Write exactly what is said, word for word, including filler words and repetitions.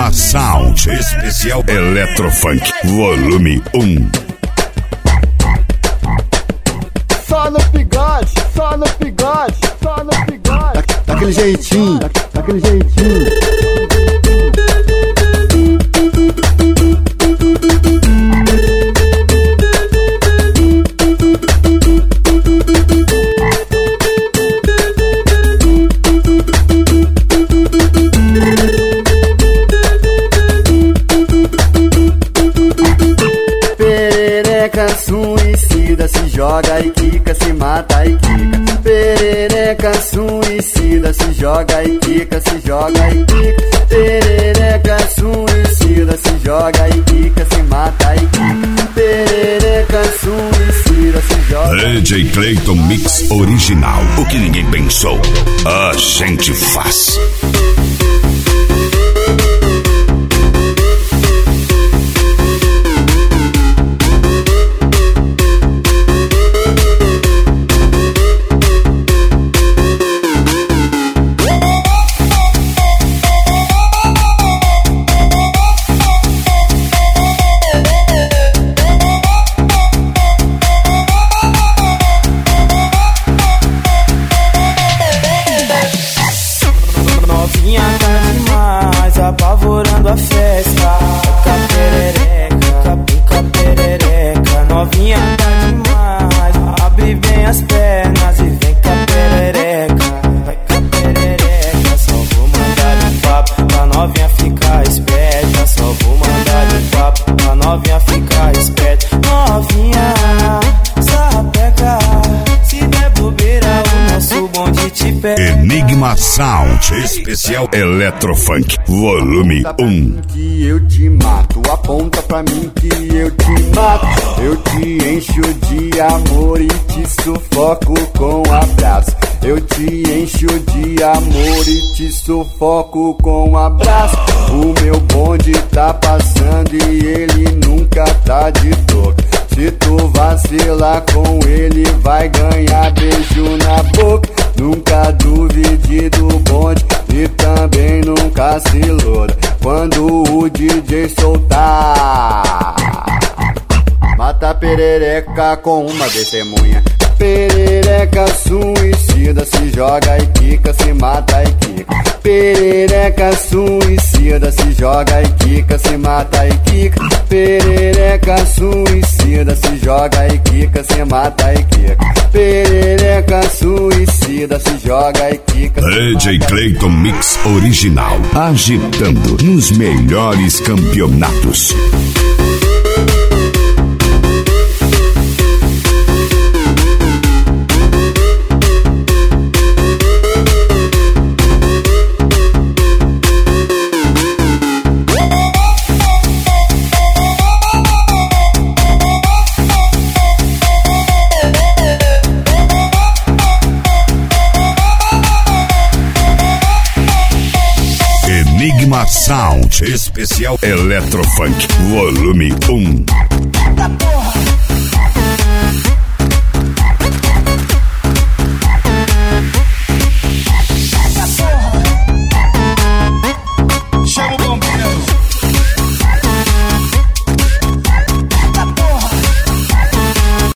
Enigma Sound, especial Eletrofunk, volume um. Só no bigode, só no bigode, só no bigode. Da, daquele jeitinho, da, daquele jeitinho. Perereca, suicida, se joga e quica, se mata e quica. Perereca, suicida, se joga e quica, se joga e quica. Perereca, suicida, se joga e quica, se mata e quica. Perereca, suicida, se joga. D J Clayton Mix original. O que ninguém pensou, a gente faz. Apavorando a festa, fica perereca, fica perereca. Novinha tá demais, abre bem as pernas e vem cá perereca, vai cá perereca. Só vou mandar de papo pra novinha ficar esperta, só vou mandar de papo pra novinha ficar esperta. Novinha, sapeca, se der bobeira o nosso bonde te pega. Enigma Sound, especial Eletrofunk, volume um. Que eu te mato, aponta pra mim que eu te mato. Eu te encho de amor e te sufoco com abraço. Eu te encho de amor e te sufoco com abraço. O meu bonde tá passando e ele nunca tá de toque. Se tu vacilar com ele, vai ganhar beijo na boca. Nunca duvide do bonde e também nunca se iluda. Quando o D J soltar, mata a perereca com uma testemunha. Perereca suicida, se joga e quica, se mata e quica. Perereca suicida, se joga e quica, se mata e quica. Perereca suicida, se joga e quica, se mata e quica. Perereca suicida, se joga e quica. D J Clayton Mix original, agitando nos melhores campeonatos. Enigma Sound, especial Eletrofunk, volume um. Eita porra!